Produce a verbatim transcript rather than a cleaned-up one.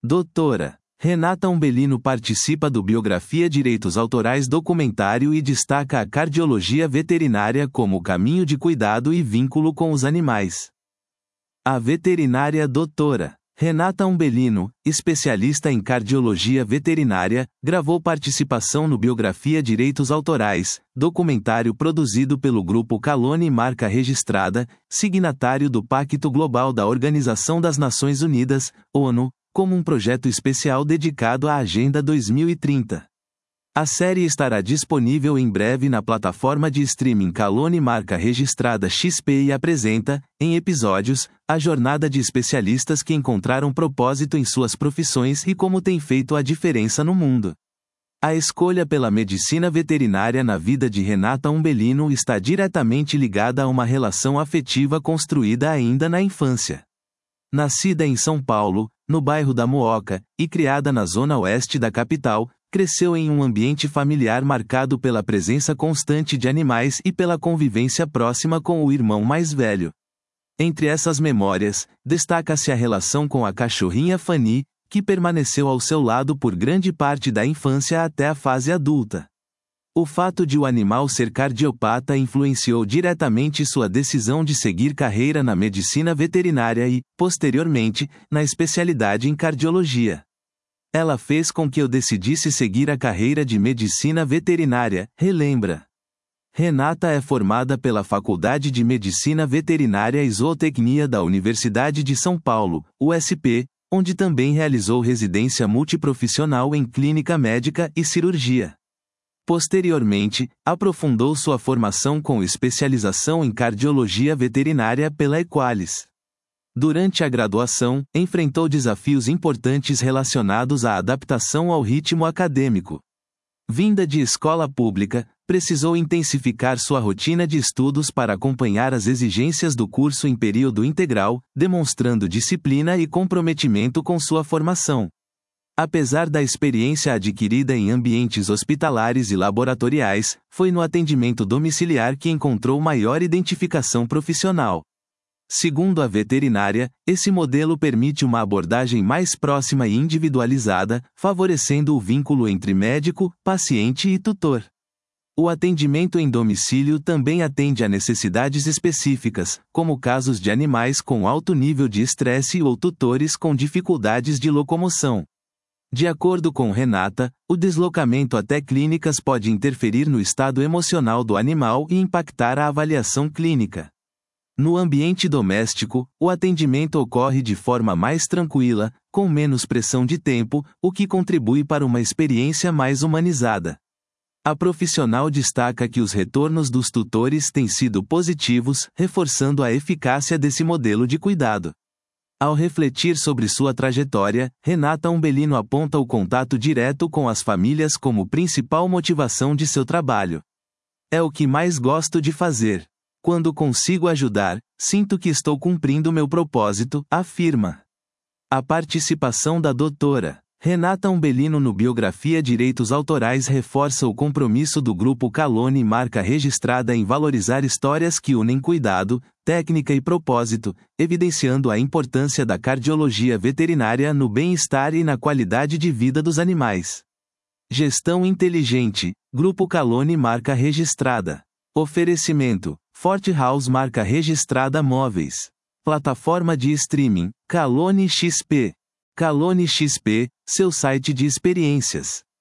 Doutora Renata Umbelino participa do Biografia Direitos Autorais documentário e destaca a cardiologia veterinária como caminho de cuidado e vínculo com os animais. A veterinária doutora Renata Umbelino, especialista em cardiologia veterinária, gravou participação no Biografia Direitos Autorais, documentário produzido pelo Grupo Calone Marca Registrada, signatário do Pacto Global da Organização das Nações Unidas, ONU, como um projeto especial dedicado à Agenda dois mil e trinta. A série estará disponível em breve na plataforma de streaming Calone Marca Registrada X P e apresenta, em episódios, a jornada de especialistas que encontraram propósito em suas profissões e como tem feito a diferença no mundo. A escolha pela medicina veterinária na vida de Renata Umbelino está diretamente ligada a uma relação afetiva construída ainda na infância. Nascida em São Paulo, no bairro da Mooca, e criada na zona oeste da capital, cresceu em um ambiente familiar marcado pela presença constante de animais e pela convivência próxima com o irmão mais velho. Entre essas memórias, destaca-se a relação com a cachorrinha Fanny, que permaneceu ao seu lado por grande parte da infância até a fase adulta. O fato de o animal ser cardiopata influenciou diretamente sua decisão de seguir carreira na medicina veterinária e, posteriormente, na especialidade em cardiologia. Ela fez com que eu decidisse seguir a carreira de medicina veterinária, relembra. Renata é formada pela Faculdade de Medicina Veterinária e Zootecnia da Universidade de São Paulo, U S P, onde também realizou residência multiprofissional em clínica médica e cirurgia. Posteriormente, aprofundou sua formação com especialização em cardiologia veterinária pela Equalis. Durante a graduação, enfrentou desafios importantes relacionados à adaptação ao ritmo acadêmico. Vinda de escola pública, precisou intensificar sua rotina de estudos para acompanhar as exigências do curso em período integral, demonstrando disciplina e comprometimento com sua formação. Apesar da experiência adquirida em ambientes hospitalares e laboratoriais, foi no atendimento domiciliar que encontrou maior identificação profissional. Segundo a veterinária, esse modelo permite uma abordagem mais próxima e individualizada, favorecendo o vínculo entre médico, paciente e tutor. O atendimento em domicílio também atende a necessidades específicas, como casos de animais com alto nível de estresse ou tutores com dificuldades de locomoção. De acordo com Renata, o deslocamento até clínicas pode interferir no estado emocional do animal e impactar a avaliação clínica. No ambiente doméstico, o atendimento ocorre de forma mais tranquila, com menos pressão de tempo, o que contribui para uma experiência mais humanizada. A profissional destaca que os retornos dos tutores têm sido positivos, reforçando a eficácia desse modelo de cuidado. Ao refletir sobre sua trajetória, Renata Umbelino aponta o contato direto com as famílias como principal motivação de seu trabalho. É o que mais gosto de fazer. Quando consigo ajudar, sinto que estou cumprindo meu propósito, afirma. A participação da doutora Renata Umbelino no Biografia Direitos Autorais reforça o compromisso do Grupo Calone Marca Registrada em valorizar histórias que unem cuidado, técnica e propósito, evidenciando a importância da cardiologia veterinária no bem-estar e na qualidade de vida dos animais. Gestão inteligente, Grupo Calone Marca Registrada. Oferecimento, Forte House Marca Registrada Móveis. Plataforma de streaming, Calone X P. Calone X P, seu site de experiências.